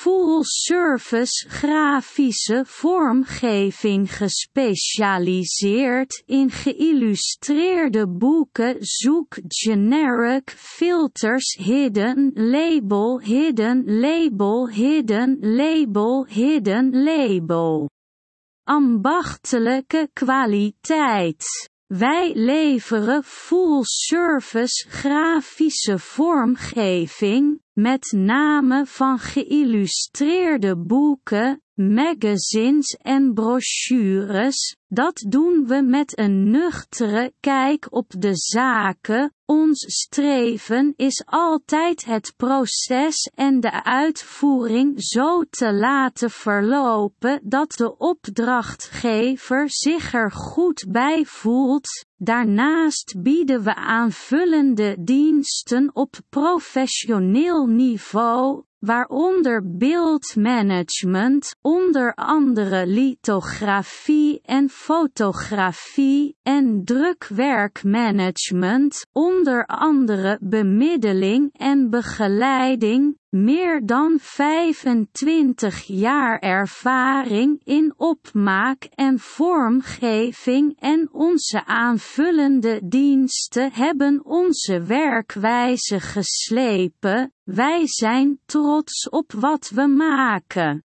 full-service grafische vormgeving gespecialiseerd in geïllustreerde boeken. Zoek generic filters hidden label hidden label hidden label hidden label. Ambachtelijke kwaliteit. Wij leveren full-service grafische vormgeving, met name van geïllustreerde boeken, magazines en brochures. Dat doen we met een nuchtere kijk op de zaken. Ons streven is altijd het proces en de uitvoering zo te laten verlopen dat de opdrachtgever zich er goed bij voelt. Daarnaast bieden we aanvullende diensten op professioneel niveau, waaronder beeldmanagement, onder andere lithografie en fotografie, en drukwerkmanagement, onder andere bemiddeling en begeleiding. Meer dan 25 jaar ervaring in opmaak en vormgeving en onze aanvullende diensten hebben onze werkwijze geslepen. Wij zijn trots op wat we maken.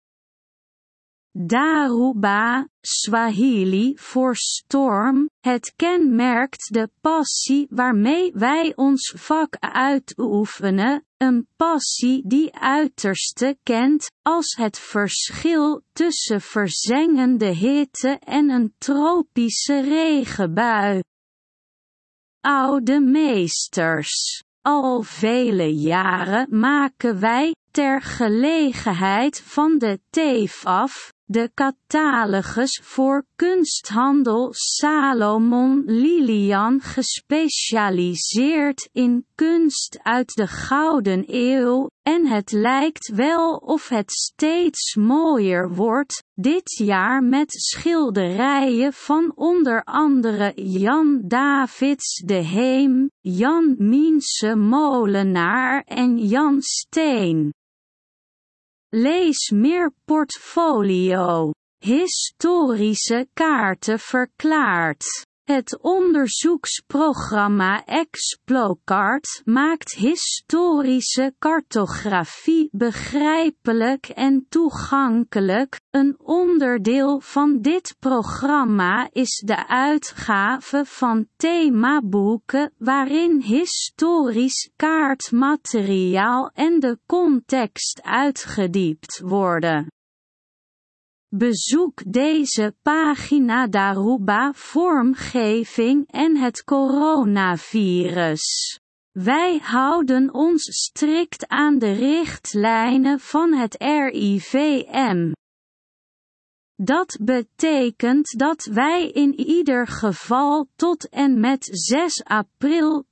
Daruba, Swahili voor storm. Het kenmerkt de passie waarmee wij ons vak uitoefenen, een passie die uiterste kent, als het verschil tussen verzengende hitte en een tropische regenbui. Oude meesters. Al vele jaren maken wij, ter gelegenheid van de TEFAF, de catalogus voor kunsthandel Salomon Lilian gespecialiseerd in kunst uit de Gouden Eeuw, en het lijkt wel of het steeds mooier wordt, dit jaar met schilderijen van onder andere Jan Davids de Heem, Jan Miense Molenaar en Jan Steen. Lees meer portfolio. Historische kaarten verklaard. Het onderzoeksprogramma Explocart maakt historische cartografie begrijpelijk en toegankelijk. Een onderdeel van dit programma is de uitgave van themaboeken waarin historisch kaartmateriaal en de context uitgediept worden. Bezoek deze pagina. Daruba vormgeving en het coronavirus. Wij houden ons strikt aan de richtlijnen van het RIVM. Dat betekent dat wij in ieder geval tot en met 6 april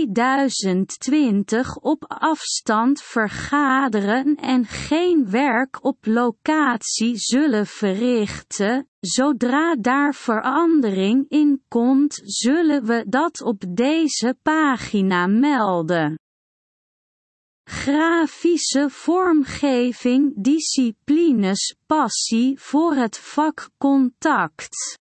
2020 op afstand vergaderen en geen werk op locatie zullen verrichten. Zodra daar verandering in komt, zullen we dat op deze pagina melden. Grafische vormgeving, disciplines, passie voor het vak, contact.